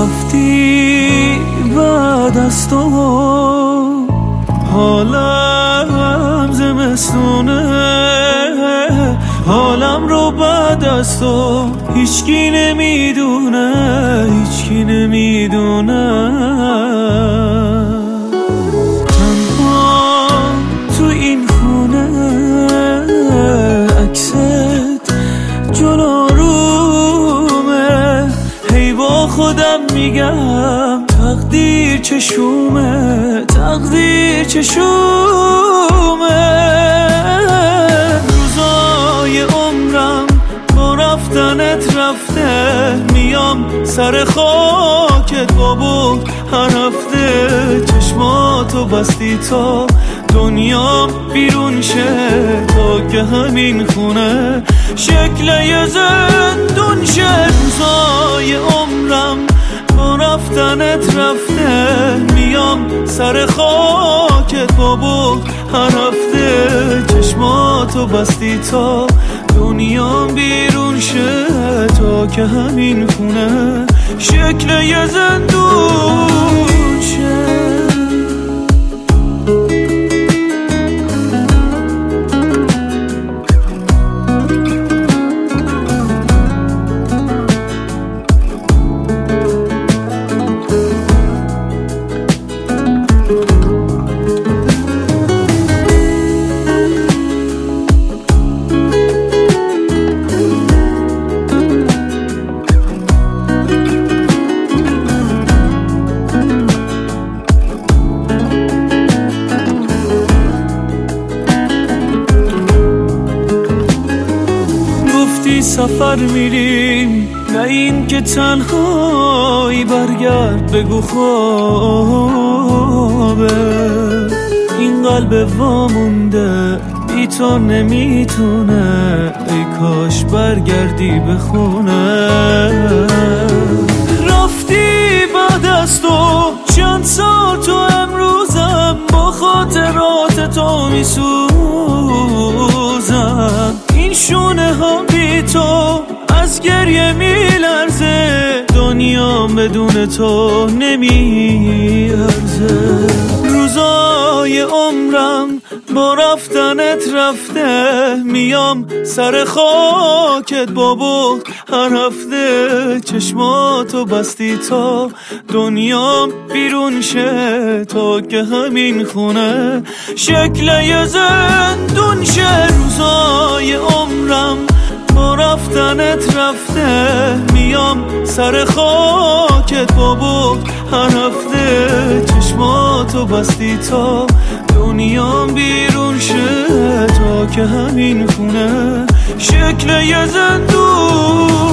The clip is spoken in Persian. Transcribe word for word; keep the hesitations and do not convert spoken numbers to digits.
رفتی بعد از تو حالم زمستونه، حالم رو بعد از تو هیچکی نمیدونه، هیچکی نمیدونه. تنها تو این خونه عکست جلو رومه، هی با خودم میگم تقدیر چشومه، تقدیر چشومه. روزای عمرم با رفتنت رفته، میام سر خاکت بابا هر هفته. چشماتو بستی تا دنیا بیرون شه، تا که همین خونه شکل یه زندون شه. روزای عمرم با رفتنت رفته، میام سر خاکت بابا هر هفته. چشماتو بستی تا دنیا بیرون شه، تا که همین خونه شکل یه زندون شه. سفر میریم نه این که تنهایی، برگرد بگو خوابه. این قلب وامونده بی تو نمیتونه، ای کاش برگردی به خونه. رفتی بعد از تو چند سال، تو امروزم با خاطرات تو میسوزم. این شونه ها بی تو از گریه میلرزه، دنیا بدون تو نمیارزه. روزای عمرم با رفتنت رفته، میام سر خاکت بابا هر هفته. چشماتو بستی تا دنیا بیرون شه، تا که همین خونه شکل یه زندون شه. روزای عمرم با رفتنت رفته، میام سر خاکت بابا هر هفته. چشماتو بستی تا دنیا بیرون شه، تا که همین خونه شکل یه زندون